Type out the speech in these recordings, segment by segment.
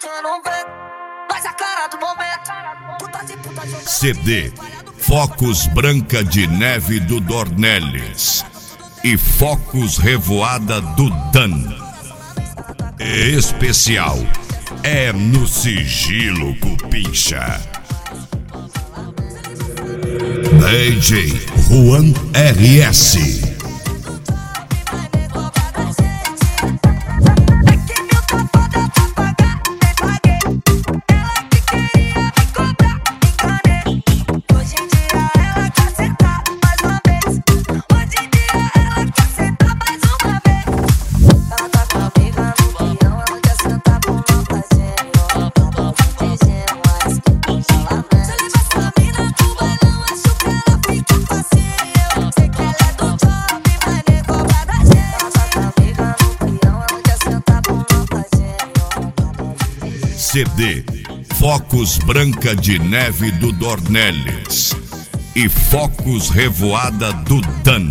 você não vê, mas a cara do momento. CD Focos Branca de Neve do Dornelles e Focos Revoada do Dan. Especial é no Sigilo Cupincha. DJ Juan RS. CD Focos Branca de Neve do Dornelles e Focos Revoada do Dan.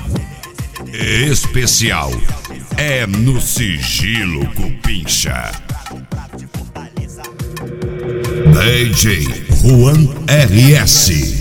Especial é no Sigilo Cupincha. DJ Juan RS.